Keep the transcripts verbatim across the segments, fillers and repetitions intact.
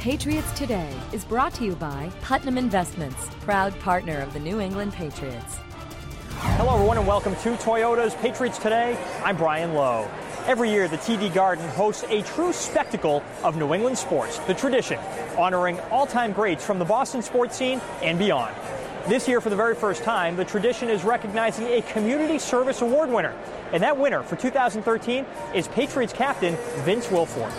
Patriots Today is brought to you by Putnam Investments, proud partner of the New England Patriots. Hello, everyone, and welcome to Toyota's Patriots Today. I'm Brian Lowe. Every year, the T D Garden hosts a true spectacle of New England sports, the tradition, honoring all-time greats from the Boston sports scene and beyond. This year, for the very first time, the tradition is recognizing a Community Service Award winner. And that winner for two thousand thirteen is Patriots captain Vince Wilfork.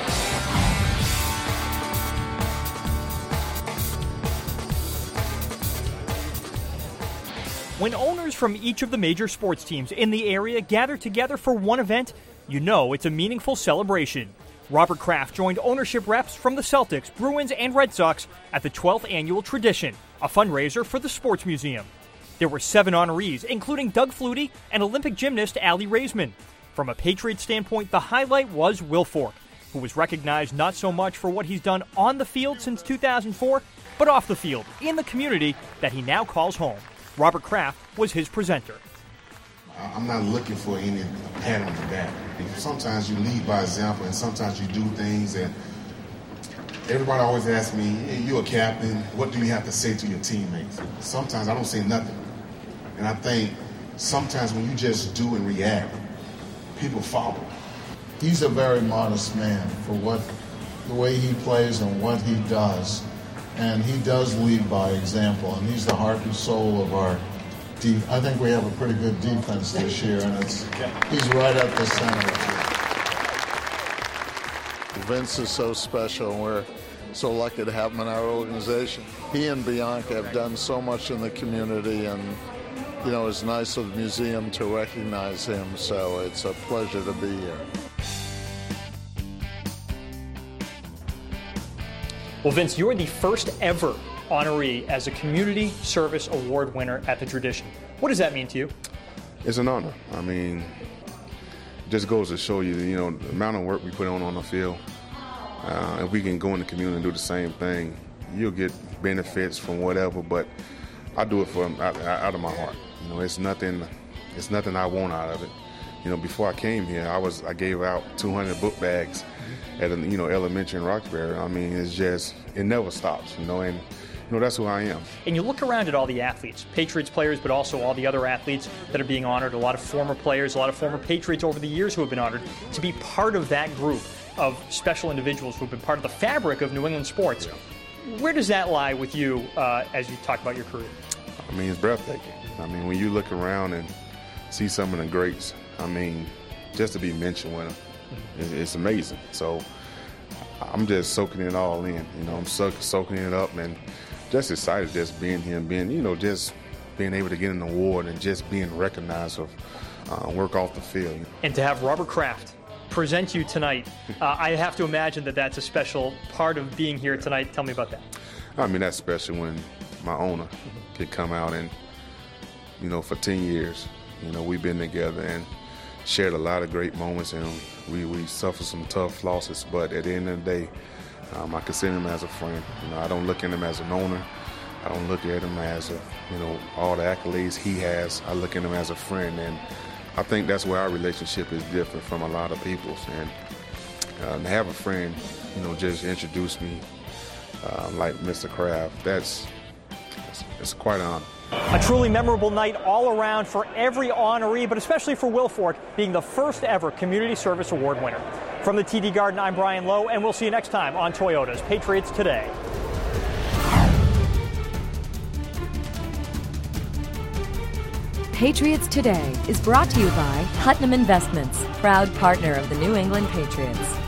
When owners from each of the major sports teams in the area gather together for one event, you know it's a meaningful celebration. Robert Kraft joined ownership reps from the Celtics, Bruins, and Red Sox at the twelfth annual Tradition, a fundraiser for the Sports Museum. There were seven honorees, including Doug Flutie and Olympic gymnast Aly Raisman. From a Patriots standpoint, the highlight was Wilfork, who was recognized not so much for what he's done on the field since two thousand four, but off the field, in the community that he now calls home. Robert Kraft was his presenter. I'm not looking for any pat on the back. Sometimes you lead by example, and sometimes you do things, and everybody always asks me, hey, you're a captain, what do you have to say to your teammates? Sometimes I don't say nothing. And I think sometimes when you just do and react, people follow. He's a very modest man for what the way he plays and what he does. And he does lead by example, and he's the heart and soul of our deep. I think we have a pretty good defense this year, and it's he's right at the center. Vince is so special, and we're so lucky to have him in our organization. He and Bianca have done so much in the community, and you know, it's nice of the museum to recognize him, so it's a pleasure to be here. Well, Vince, you're the first ever honoree as a Community Service Award winner at the Tradition. What does that mean to you? It's an honor. I mean, it just goes to show you, you know, the amount of work we put on on the field. Uh, if we can go in the community and do the same thing, you'll get benefits from whatever. But I do it for out, out of my heart. You know, it's nothing. It's nothing I want out of it. You know, before I came here, I was I gave out two hundred book bags at a, you know, elementary in Roxbury. I mean, it's just it never stops. You know, and you know that's who I am. And you look around at all the athletes, Patriots players, but also all the other athletes that are being honored. A lot of former players, a lot of former Patriots over the years who have been honored. To be part of that group of special individuals who have been part of the fabric of New England sports, yeah. Where does that lie with you uh, as you talk about your career? I mean, it's breathtaking. I mean, when you look around and see some of the greats, I mean, just to be mentioned with them, it's, it's amazing. So I'm just soaking it all in. You know, I'm so, soaking it up and just excited just being here and being, you know, just being able to get an award and just being recognized of uh, work off the field. And to have Robert Kraft present you tonight, uh, I have to imagine that that's a special part of being here tonight. Tell me about that. I mean, that's special when my owner mm-hmm. could come out and, you know, for ten years, you know, we've been together and shared a lot of great moments, and we, we suffered some tough losses, but at the end of the day, um, I consider him as a friend. You know, I don't look at him as an owner. I don't look at him as a, you know, all the accolades he has. I look at him as a friend, and I think that's where our relationship is different from a lot of people's. And uh, to have a friend, you know, just introduce me uh, like Mister Kraft, that's, that's it's quite an honor. A truly memorable night all around for every honoree, but especially for Wilfork being the first ever Community Service Award winner. From the T D Garden, I'm Brian Lowe, and we'll see you next time on Toyota's Patriots Today. Patriots Today is brought to you by Putnam Investments, proud partner of the New England Patriots.